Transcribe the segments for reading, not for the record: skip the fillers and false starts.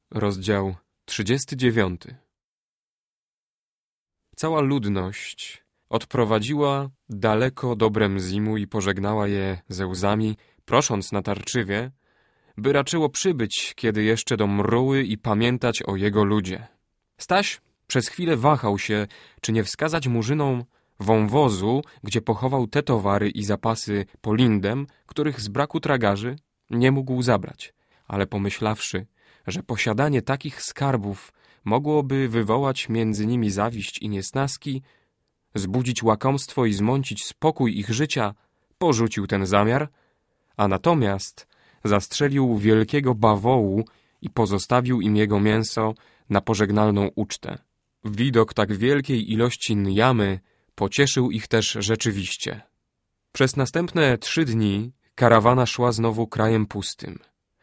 Rozdział 39. Cała ludność odprowadziła daleko dobre Mzimu i pożegnała je ze łzami, prosząc natarczywie, by raczyło przybyć, kiedy jeszcze do Mruły i pamiętać o jego ludzie. Staś przez chwilę wahał się, czy nie wskazać murzynom wąwozu, gdzie pochował te towary i zapasy po Lindem, których z braku tragarzy nie mógł zabrać, ale pomyślawszy, że posiadanie takich skarbów mogłoby wywołać między nimi zawiść i niesnaski, zbudzić łakomstwo i zmącić spokój ich życia, porzucił ten zamiar, a natomiast zastrzelił wielkiego bawołu i pozostawił im jego mięso na pożegnalną ucztę. Widok tak wielkiej ilości njamy pocieszył ich też rzeczywiście. Przez następne 3 dni karawana szła znowu krajem pustym.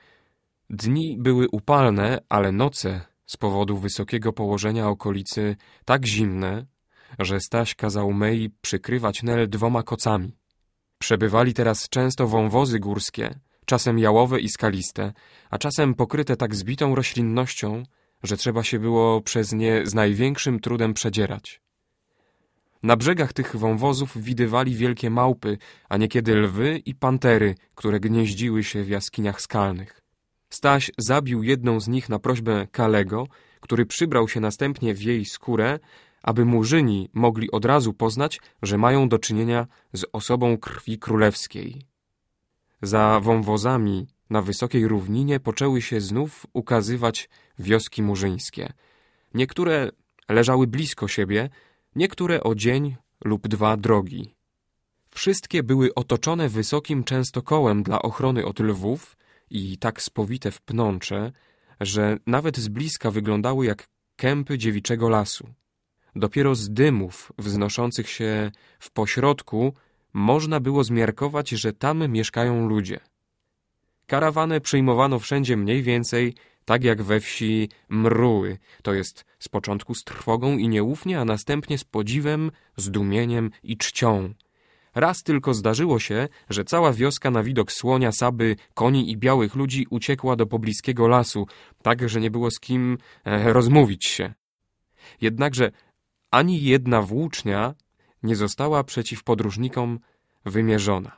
Dni były upalne, ale noce z powodu wysokiego położenia okolicy tak zimne, że Staś kazał Mei przykrywać Nel 2 kocami. Przebywali teraz często wąwozy górskie, czasem jałowe i skaliste, a czasem pokryte tak zbitą roślinnością, że trzeba się było przez nie z największym trudem przedzierać. Na brzegach tych wąwozów widywali wielkie małpy, a niekiedy lwy i pantery, które gnieździły się w jaskiniach skalnych. Staś zabił jedną z nich na prośbę Kalego, który przybrał się następnie w jej skórę, aby murzyni mogli od razu poznać, że mają do czynienia z osobą krwi królewskiej. Za wąwozami na wysokiej równinie poczęły się znów ukazywać wioski murzyńskie. Niektóre leżały blisko siebie, niektóre o dzień lub 2 drogi. Wszystkie były otoczone wysokim częstokołem dla ochrony od lwów i tak spowite w pnącze, że nawet z bliska wyglądały jak kępy dziewiczego lasu. Dopiero z dymów wznoszących się w pośrodku można było zmiarkować, że tam mieszkają ludzie. Karawanę przyjmowano wszędzie mniej więcej tak jak we wsi Mruły, to jest z początku z trwogą i nieufnie, a następnie z podziwem, zdumieniem i czcią. Raz tylko zdarzyło się, że cała wioska na widok słonia, Saby, koni i białych ludzi uciekła do pobliskiego lasu, tak, że nie było z kim rozmówić się. Jednakże ani jedna włócznia nie została przeciw podróżnikom wymierzona.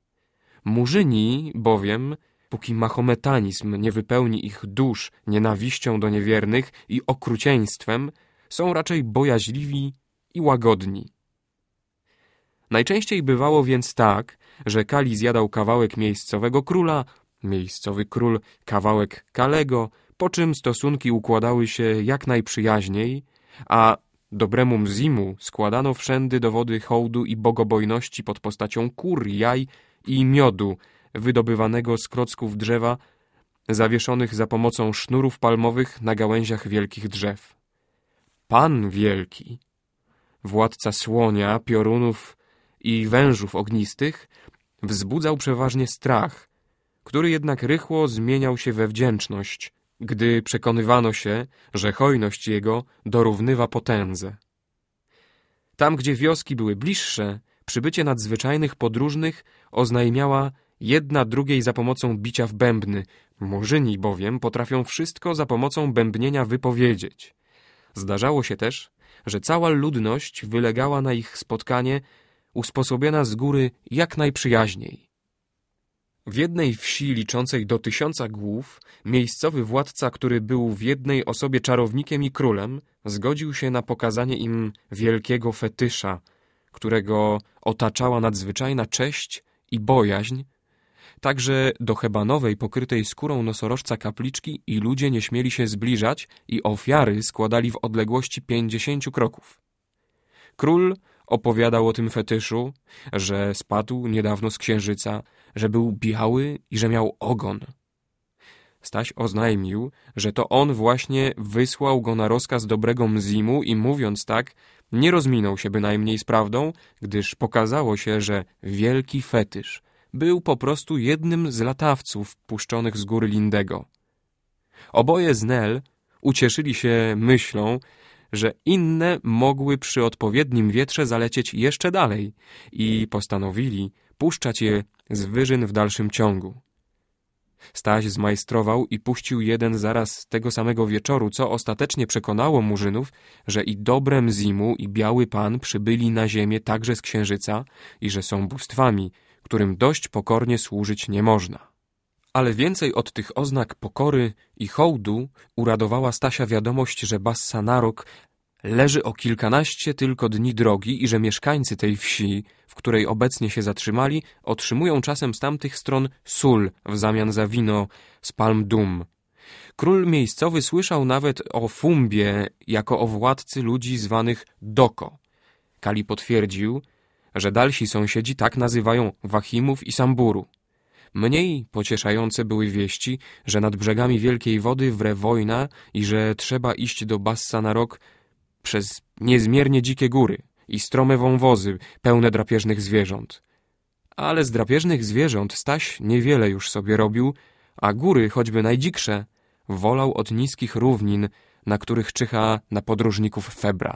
Murzyni bowiem, póki mahometanizm nie wypełni ich dusz nienawiścią do niewiernych i okrucieństwem, są raczej bojaźliwi i łagodni. Najczęściej bywało więc tak, że Kali zjadał kawałek miejscowego króla, miejscowy król kawałek Kalego, po czym stosunki układały się jak najprzyjaźniej, a dobremu Mzimu składano wszędy dowody hołdu i bogobojności pod postacią kur, jaj i miodu wydobywanego z klocków drzewa, zawieszonych za pomocą sznurów palmowych na gałęziach wielkich drzew. Pan Wielki, władca słonia, piorunów i wężów ognistych, wzbudzał przeważnie strach, który jednak rychło zmieniał się we wdzięczność, gdy przekonywano się, że hojność jego dorównywa potędze. Tam, gdzie wioski były bliższe, przybycie nadzwyczajnych podróżnych oznajmiała jedna drugiej za pomocą bicia w bębny. Murzyni bowiem potrafią wszystko za pomocą bębnienia wypowiedzieć. Zdarzało się też, że cała ludność wylegała na ich spotkanie, usposobiona z góry jak najprzyjaźniej. W jednej wsi liczącej do 1000 głów, miejscowy władca, który był w jednej osobie czarownikiem i królem, zgodził się na pokazanie im wielkiego fetysza, którego otaczała nadzwyczajna cześć i bojaźń, tak że do hebanowej pokrytej skórą nosorożca kapliczki i ludzie nie śmieli się zbliżać i ofiary składali w odległości 50 kroków. Król opowiadał o tym fetyszu, że spadł niedawno z księżyca, że był biały i że miał ogon. Staś oznajmił, że to on właśnie wysłał go na rozkaz dobrego Mzimu i mówiąc tak, nie rozminął się bynajmniej z prawdą, gdyż pokazało się, że wielki fetysz był po prostu jednym z latawców puszczonych z góry Lindego. Oboje z Nel ucieszyli się myślą, że inne mogły przy odpowiednim wietrze zalecieć jeszcze dalej i postanowili puszczać je z wyżyn w dalszym ciągu. Staś zmajstrował i puścił jeden zaraz tego samego wieczoru, co ostatecznie przekonało Murzynów, że i dobre Mzimu i Biały Pan przybyli na ziemię także z Księżyca i że są bóstwami, którym dość pokornie służyć nie można. Ale więcej od tych oznak pokory i hołdu uradowała Stasia wiadomość, że Bassanarok leży o kilkanaście tylko dni drogi i że mieszkańcy tej wsi, w której obecnie się zatrzymali, otrzymują czasem z tamtych stron sól w zamian za wino z Palm Dum. Król miejscowy słyszał nawet o Fumbie jako o władcy ludzi zwanych Doko. Kali potwierdził, że dalsi sąsiedzi tak nazywają Wahimów i Samburu. Mniej pocieszające były wieści, że nad brzegami Wielkiej Wody wre wojna i że trzeba iść do Bassanarok przez niezmiernie dzikie góry i strome wąwozy pełne drapieżnych zwierząt. Ale z drapieżnych zwierząt Staś niewiele już sobie robił, a góry, choćby najdziksze, wolał od niskich równin, na których czyha na podróżników febra.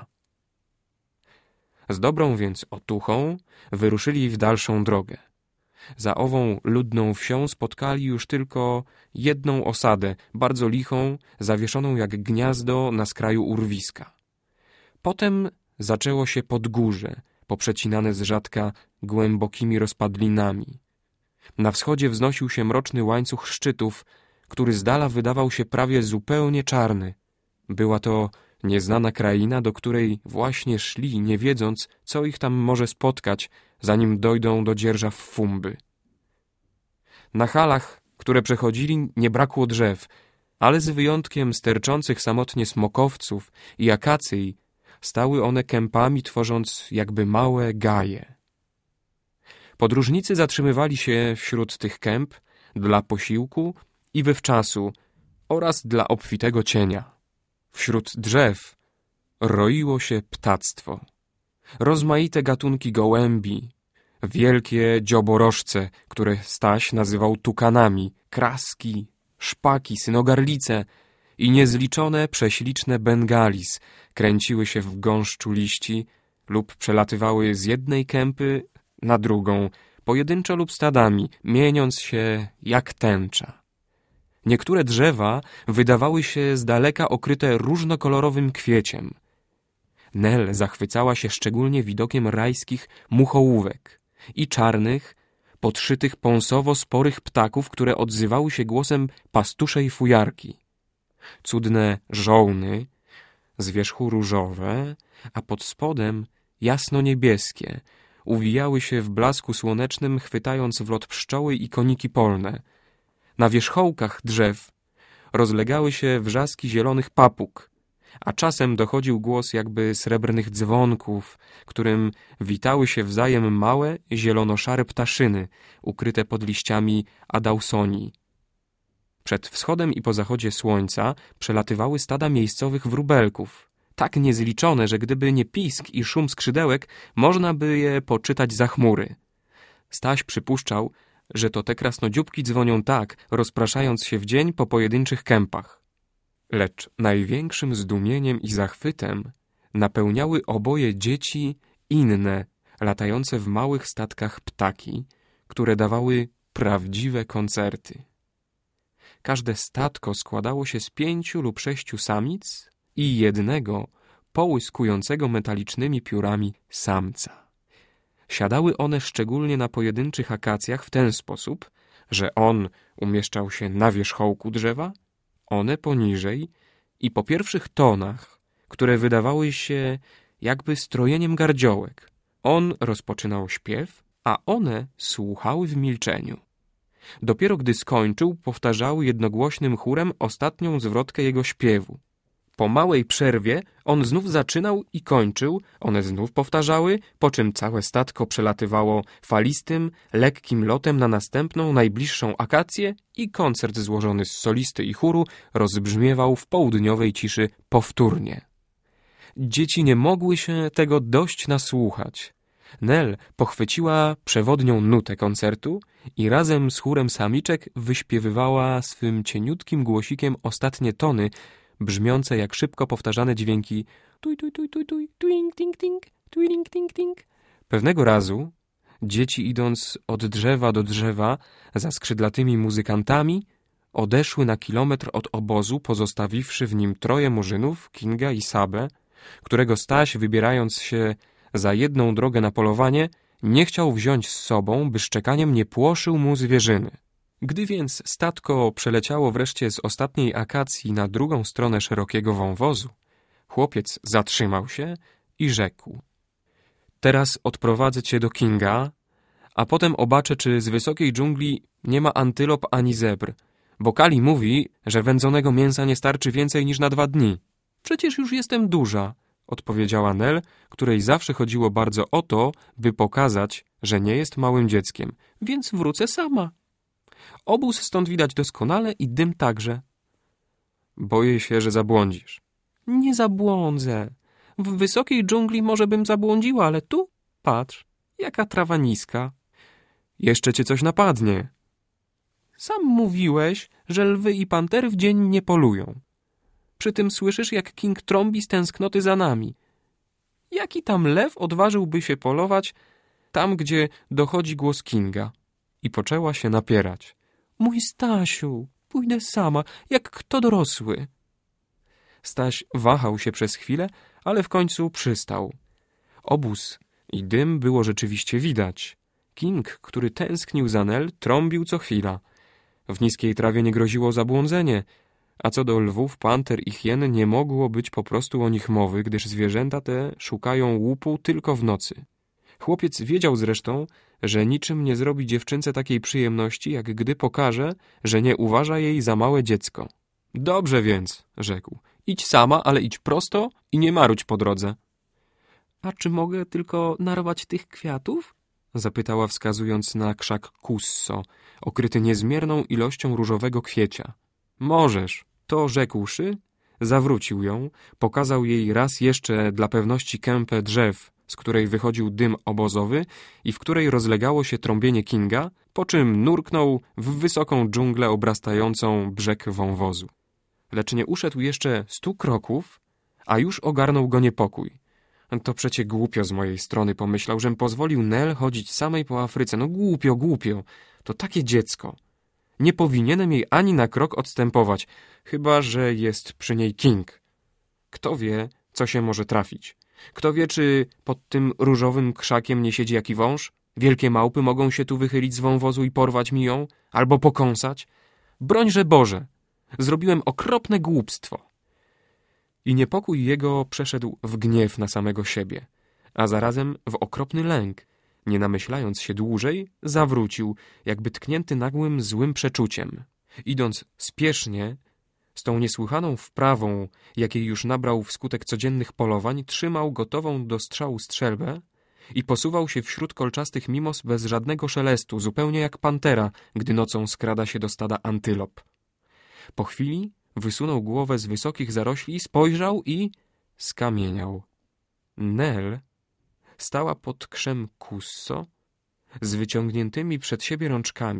Z dobrą więc otuchą wyruszyli w dalszą drogę. Za ową ludną wsią spotkali już tylko jedną osadę, bardzo lichą, zawieszoną jak gniazdo na skraju urwiska. Potem zaczęło się podgórze, poprzecinane z rzadka głębokimi rozpadlinami. Na wschodzie wznosił się mroczny łańcuch szczytów, który z dala wydawał się prawie zupełnie czarny. Była to nieznana kraina, do której właśnie szli, nie wiedząc, co ich tam może spotkać, zanim dojdą do dzierżaw Fumby. Na halach, które przechodzili, nie brakło drzew, ale z wyjątkiem sterczących samotnie smokowców i akacyj, stały one kępami, tworząc jakby małe gaje. Podróżnicy zatrzymywali się wśród tych kęp dla posiłku i wywczasu oraz dla obfitego cienia. Wśród drzew roiło się ptactwo. Rozmaite gatunki gołębi, wielkie dzioborożce, które Staś nazywał tukanami, kraski, szpaki, synogarlice i niezliczone prześliczne bengalis kręciły się w gąszczu liści lub przelatywały z jednej kępy na drugą, pojedynczo lub stadami, mieniąc się jak tęcza. Niektóre drzewa wydawały się z daleka okryte różnokolorowym kwieciem. Nel zachwycała się szczególnie widokiem rajskich muchołówek i czarnych, podszytych pąsowo sporych ptaków, które odzywały się głosem pastuszej fujarki. Cudne żołny, z wierzchu różowe, a pod spodem jasno-niebieskie, uwijały się w blasku słonecznym, chwytając w lot pszczoły i koniki polne. Na wierzchołkach drzew rozlegały się wrzaski zielonych papug, a czasem dochodził głos jakby srebrnych dzwonków, którym witały się wzajem małe, zielono-szare ptaszyny, ukryte pod liściami adausonii. Przed wschodem i po zachodzie słońca przelatywały stada miejscowych wróbelków, tak niezliczone, że gdyby nie pisk i szum skrzydełek, można by je poczytać za chmury. Staś przypuszczał, że to te krasnodzióbki dzwonią tak, rozpraszając się w dzień po pojedynczych kępach. Lecz największym zdumieniem i zachwytem napełniały oboje dzieci inne, latające w małych statkach ptaki, które dawały prawdziwe koncerty. Każde statko składało się z 5 lub 6 samic i jednego, połyskującego metalicznymi piórami samca. Siadały one szczególnie na pojedynczych akacjach w ten sposób, że on umieszczał się na wierzchołku drzewa, one poniżej i po pierwszych tonach, które wydawały się jakby strojeniem gardziołek. On rozpoczynał śpiew, a one słuchały w milczeniu. Dopiero gdy skończył, powtarzały jednogłośnym chórem ostatnią zwrotkę jego śpiewu. Po małej przerwie on znów zaczynał i kończył, one znów powtarzały, po czym całe statko przelatywało falistym, lekkim lotem na następną, najbliższą akację i koncert złożony z solisty i chóru rozbrzmiewał w południowej ciszy powtórnie. Dzieci nie mogły się tego dość nasłuchać. Nel pochwyciła przewodnią nutę koncertu i razem z chórem samiczek wyśpiewywała swym cieniutkim głosikiem ostatnie tony, brzmiące jak szybko powtarzane dźwięki tuj, tuj, tuj, tuj, tuj, twing, ting, ting, twing, ting, ting. Pewnego razu dzieci, idąc od drzewa do drzewa za skrzydlatymi muzykantami, odeszły na kilometr od obozu, pozostawiwszy w nim 3 murzynów, Kinga i Sabę, którego Staś, wybierając się za jedną drogę na polowanie, nie chciał wziąć z sobą, by szczekaniem nie płoszył mu zwierzyny. Gdy więc statko przeleciało wreszcie z ostatniej akacji na drugą stronę szerokiego wąwozu, chłopiec zatrzymał się i rzekł: teraz odprowadzę cię do Kinga, a potem obaczę, czy z wysokiej dżungli nie ma antylop ani zebr, bo Kali mówi, że wędzonego mięsa nie starczy więcej niż na 2 dni. Przecież już jestem duża, odpowiedziała Nel, której zawsze chodziło bardzo o to, by pokazać, że nie jest małym dzieckiem, więc wrócę sama. Obóz stąd widać doskonale i dym także. Boję się, że zabłądzisz. Nie zabłądzę. W wysokiej dżungli może bym zabłądziła, ale tu, patrz, jaka trawa niska. Jeszcze cię coś napadnie. Sam mówiłeś, że lwy i pantery w dzień nie polują. Przy tym słyszysz, jak King trąbi z tęsknoty za nami. Jaki tam lew odważyłby się polować tam, gdzie dochodzi głos Kinga? I poczęła się napierać. Mój Stasiu, pójdę sama, jak kto dorosły. Staś wahał się przez chwilę, ale w końcu przystał. Obóz i dym było rzeczywiście widać. King, który tęsknił za Nel, trąbił co chwila. W niskiej trawie nie groziło zabłądzenie, a co do lwów, panter i hien, nie mogło być po prostu o nich mowy, gdyż zwierzęta te szukają łupu tylko w nocy. Chłopiec wiedział zresztą, że niczym nie zrobi dziewczynce takiej przyjemności, jak gdy pokaże, że nie uważa jej za małe dziecko. Dobrze więc, rzekł, idź sama, ale idź prosto i nie marudź po drodze. A czy mogę tylko narwać tych kwiatów? Zapytała, wskazując na krzak kusso, okryty niezmierną ilością różowego kwiecia. Możesz. To rzekłszy, zawrócił ją, pokazał jej raz jeszcze dla pewności kępę drzew, z której wychodził dym obozowy i w której rozlegało się trąbienie Kinga, po czym nurknął w wysoką dżunglę obrastającą brzeg wąwozu. Lecz nie uszedł jeszcze 100 kroków, a już ogarnął go niepokój. To przecie głupio z mojej strony, pomyślał, żem pozwolił Nel chodzić samej po Afryce. No głupio, głupio. To takie dziecko. Nie powinienem jej ani na krok odstępować, chyba że jest przy niej King. Kto wie, co się może trafić? Kto wie, czy pod tym różowym krzakiem nie siedzi jaki wąż? Wielkie małpy mogą się tu wychylić z wąwozu i porwać mi ją? Albo pokąsać? Brońże Boże! Zrobiłem okropne głupstwo. I niepokój jego przeszedł w gniew na samego siebie, a zarazem w okropny lęk. Nie namyślając się dłużej, zawrócił, jakby tknięty nagłym złym przeczuciem. Idąc spiesznie, z tą niesłychaną wprawą, jakiej już nabrał wskutek codziennych polowań, trzymał gotową do strzału strzelbę i posuwał się wśród kolczastych mimos bez żadnego szelestu, zupełnie jak pantera, gdy nocą skrada się do stada antylop. Po chwili wysunął głowę z wysokich zarośli, spojrzał i skamieniał. Nel stała pod krzem kusso z wyciągniętymi przed siebie rączkami.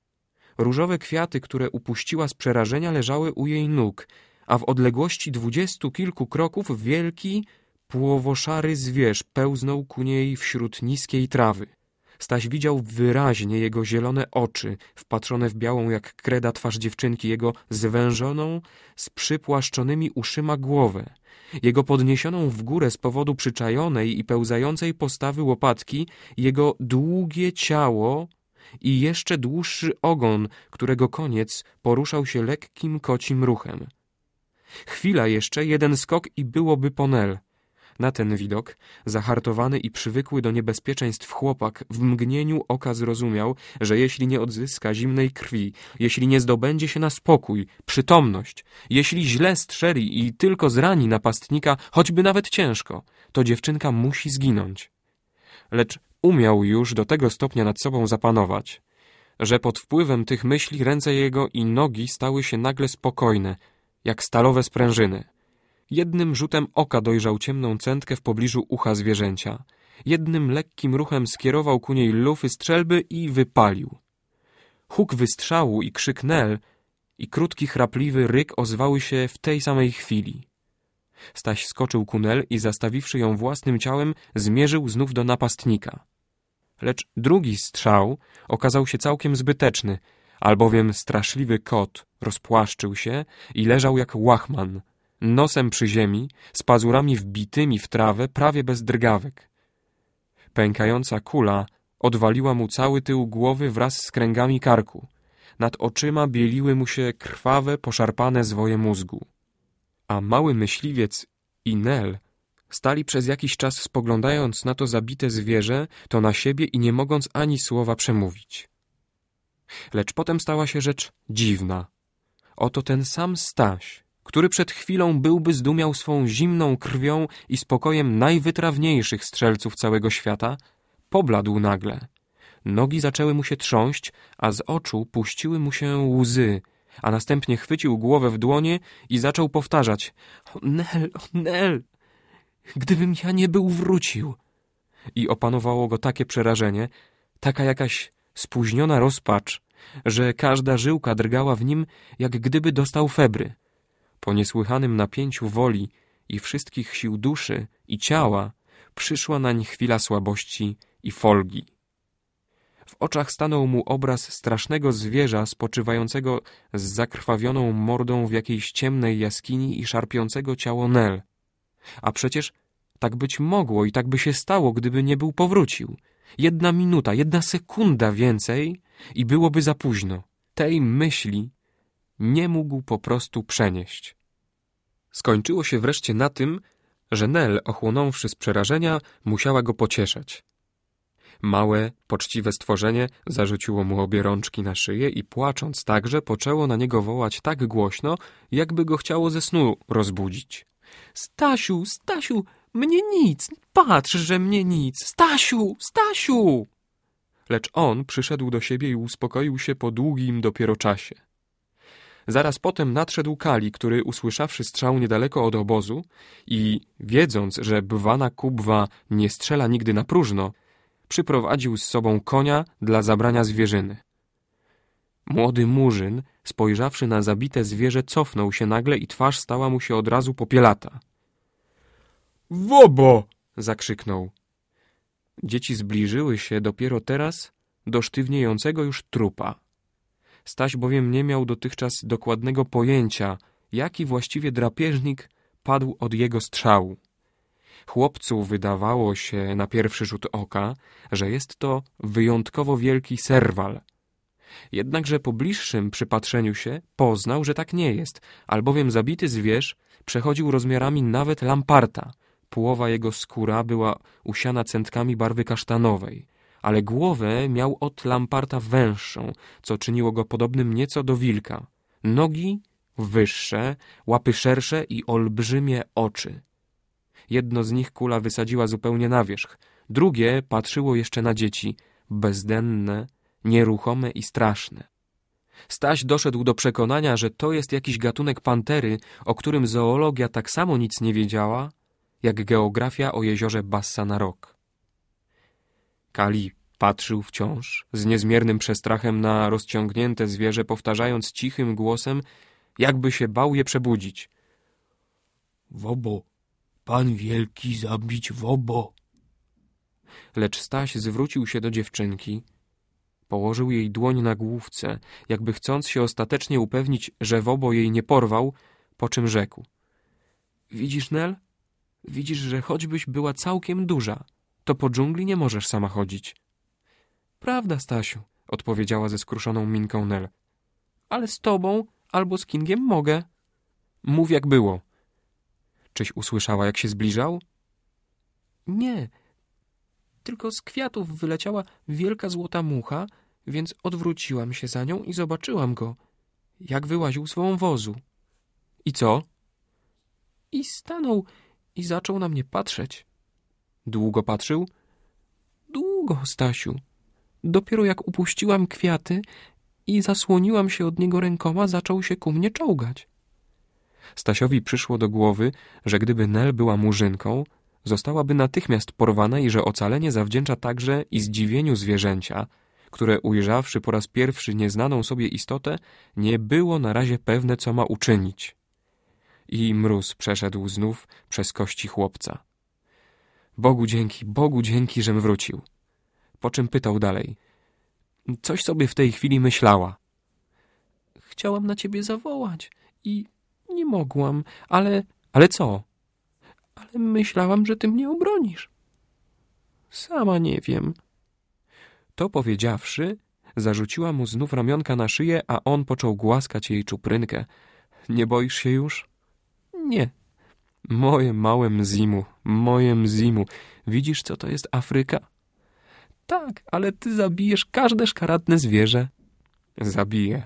Różowe kwiaty, które upuściła z przerażenia, leżały u jej nóg, a w odległości 20 kilku kroków wielki, płowoszary zwierz pełznął ku niej wśród niskiej trawy. Staś widział wyraźnie jego zielone oczy, wpatrzone w białą jak kreda twarz dziewczynki, jego zwężoną, z przypłaszczonymi uszyma głowę, jego podniesioną w górę z powodu przyczajonej i pełzającej postawy łopatki, jego długie ciało i jeszcze dłuższy ogon, którego koniec poruszał się lekkim kocim ruchem. Chwila jeszcze, jeden skok i byłoby po Nel. Na ten widok, zahartowany i przywykły do niebezpieczeństw chłopak w mgnieniu oka zrozumiał, że jeśli nie odzyska zimnej krwi, jeśli nie zdobędzie się na spokój, przytomność, jeśli źle strzeli i tylko zrani napastnika, choćby nawet ciężko, to dziewczynka musi zginąć. Lecz umiał już do tego stopnia nad sobą zapanować, że pod wpływem tych myśli ręce jego i nogi stały się nagle spokojne, jak stalowe sprężyny. Jednym rzutem oka dojrzał ciemną cętkę w pobliżu ucha zwierzęcia. Jednym lekkim ruchem skierował ku niej lufy strzelby i wypalił. Huk wystrzału i krzyk Nel i krótki, chrapliwy ryk ozwały się w tej samej chwili. Staś skoczył ku Nel i zastawiwszy ją własnym ciałem, zmierzył znów do napastnika. Lecz drugi strzał okazał się całkiem zbyteczny, albowiem straszliwy kot rozpłaszczył się i leżał jak łachman, nosem przy ziemi, z pazurami wbitymi w trawę, prawie bez drgawek. Pękająca kula odwaliła mu cały tył głowy wraz z kręgami karku. Nad oczyma bieliły mu się krwawe, poszarpane zwoje mózgu. A mały myśliwiec i Nel stali przez jakiś czas spoglądając na to zabite zwierzę, to na siebie i nie mogąc ani słowa przemówić. Lecz potem stała się rzecz dziwna. Oto ten sam Staś, który przed chwilą byłby zdumiał swą zimną krwią i spokojem najwytrawniejszych strzelców całego świata, pobladł nagle. Nogi zaczęły mu się trząść, a z oczu puściły mu się łzy, a następnie chwycił głowę w dłonie i zaczął powtarzać: „O Nel, o Nel, gdybym ja nie był wrócił!” I opanowało go takie przerażenie, taka jakaś spóźniona rozpacz, że każda żyłka drgała w nim, jak gdyby dostał febry. Po niesłychanym napięciu woli i wszystkich sił duszy i ciała przyszła nań chwila słabości i folgi. W oczach stanął mu obraz strasznego zwierza spoczywającego z zakrwawioną mordą w jakiejś ciemnej jaskini i szarpiącego ciało Nel. A przecież tak być mogło i tak by się stało, gdyby nie był powrócił. 1 minuta, 1 sekunda więcej i byłoby za późno. Tej myśli nie mógł po prostu przenieść. Skończyło się wreszcie na tym, że Nel, ochłonąwszy z przerażenia, musiała go pocieszać. Małe, poczciwe stworzenie zarzuciło mu obie rączki na szyję i płacząc także poczęło na niego wołać tak głośno, jakby go chciało ze snu rozbudzić. „Stasiu, Stasiu, mnie nic, patrz, że mnie nic, Stasiu, Stasiu!” Lecz on przyszedł do siebie i uspokoił się po długim dopiero czasie. Zaraz potem nadszedł Kali, który usłyszawszy strzał niedaleko od obozu i wiedząc, że bwana kubwa nie strzela nigdy na próżno, przyprowadził z sobą konia dla zabrania zwierzyny. Młody murzyn, spojrzawszy na zabite zwierzę, cofnął się nagle i twarz stała mu się od razu popielata. „Wobo!” zakrzyknął. Dzieci zbliżyły się dopiero teraz do sztywniejącego już trupa. Staś bowiem nie miał dotychczas dokładnego pojęcia, jaki właściwie drapieżnik padł od jego strzału. Chłopcu wydawało się na pierwszy rzut oka, że jest to wyjątkowo wielki serwal. Jednakże po bliższym przypatrzeniu się poznał, że tak nie jest, albowiem zabity zwierz przechodził rozmiarami nawet lamparta. Połowa jego skóra była usiana centkami barwy kasztanowej, ale głowę miał od lamparta węższą, co czyniło go podobnym nieco do wilka. Nogi wyższe, łapy szersze i olbrzymie oczy. Jedno z nich kula wysadziła zupełnie na wierzch, drugie patrzyło jeszcze na dzieci, bezdenne, nieruchome i straszne. Staś doszedł do przekonania, że to jest jakiś gatunek pantery, o którym zoologia tak samo nic nie wiedziała, jak geografia o jeziorze Bassa na Rok. Kali patrzył wciąż z niezmiernym przestrachem na rozciągnięte zwierzę, powtarzając cichym głosem, jakby się bał je przebudzić. „Wobo, pan wielki zabić wobo!” Lecz Staś zwrócił się do dziewczynki, położył jej dłoń na główce, jakby chcąc się ostatecznie upewnić, że wobo jej nie porwał, po czym rzekł: „Widzisz, Nel? Widzisz, że choćbyś była całkiem duża, to po dżungli nie możesz sama chodzić.” „Prawda, Stasiu”, odpowiedziała ze skruszoną minką Nel. „Ale z tobą albo z Kingiem mogę.” „Mów jak było.” „Czyś usłyszała, jak się zbliżał?” „Nie, tylko z kwiatów wyleciała wielka złota mucha, więc odwróciłam się za nią i zobaczyłam go, jak wyłaził z wąwozu.” „I co?” „I stanął i zaczął na mnie patrzeć.” „Długo patrzył?” „Długo, Stasiu. Dopiero jak upuściłam kwiaty i zasłoniłam się od niego rękoma, zaczął się ku mnie czołgać.” Stasiowi przyszło do głowy, że gdyby Nel była murzynką, zostałaby natychmiast porwana i że ocalenie zawdzięcza także i zdziwieniu zwierzęcia, które ujrzawszy po raz pierwszy nieznaną sobie istotę, nie było na razie pewne, co ma uczynić. I mróz przeszedł znów przez kości chłopca. Bogu dzięki, żem wrócił. Po czym pytał dalej: „Coś sobie w tej chwili myślała?” Chciałam na ciebie zawołać i nie mogłam, ale co? Ale myślałam, że ty mnie obronisz. Sama nie wiem. To powiedziawszy, zarzuciła mu znów ramionka na szyję, a on począł głaskać jej czuprynkę. Nie boisz się już? Nie. Moje małe Mzimu, widzisz, co to jest Afryka? Tak, ale ty zabijesz każde szkaradne zwierzę. Zabiję.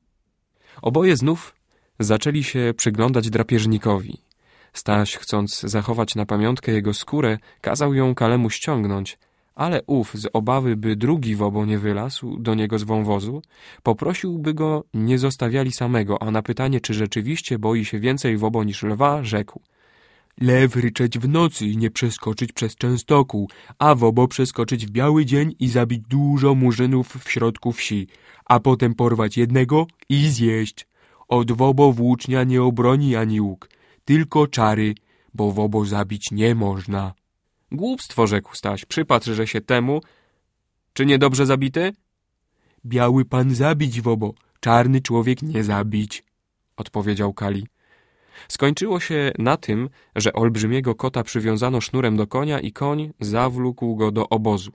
Oboje znów zaczęli się przyglądać drapieżnikowi. Staś, chcąc zachować na pamiątkę jego skórę, kazał ją Kalemu ściągnąć, ale ów, z obawy, by drugi wobo nie wylazł do niego z wąwozu, poprosił, by go nie zostawiali samego, a na pytanie, czy rzeczywiście boi się więcej wobo niż lwa, rzekł: lew ryczeć w nocy i nie przeskoczyć przez Częstokół, a wobo przeskoczyć w biały dzień i zabić dużo murzynów w środku wsi, a potem porwać jednego i zjeść. Od wobo włócznia nie obroni ani łuk, tylko czary, bo wobo zabić nie można. Głupstwo, rzekł Staś, przypatrzże się temu. Czy niedobrze zabity? Biały pan zabić, wobo, czarny człowiek nie zabić, odpowiedział Kali. Skończyło się na tym, że olbrzymiego kota przywiązano sznurem do konia i koń zawlókł go do obozu.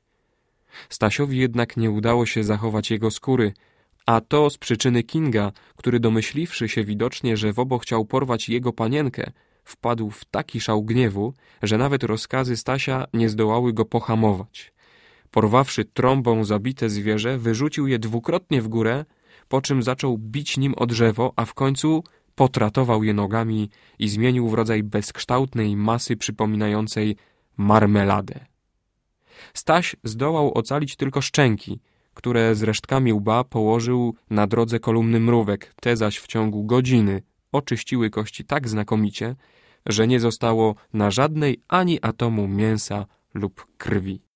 Stasiowi jednak nie udało się zachować jego skóry, a to z przyczyny Kinga, który domyśliwszy się widocznie, że wobo chciał porwać jego panienkę, wpadł w taki szał gniewu, że nawet rozkazy Stasia nie zdołały go pohamować. Porwawszy trąbą zabite zwierzę, wyrzucił je dwukrotnie w górę, po czym zaczął bić nim o drzewo, a w końcu potratował je nogami i zmienił w rodzaj bezkształtnej masy przypominającej marmeladę. Staś zdołał ocalić tylko szczęki, które z resztkami łba położył na drodze kolumny mrówek, te zaś w ciągu godziny oczyściły kości tak znakomicie, że nie zostało na żadnej ani atomu mięsa lub krwi.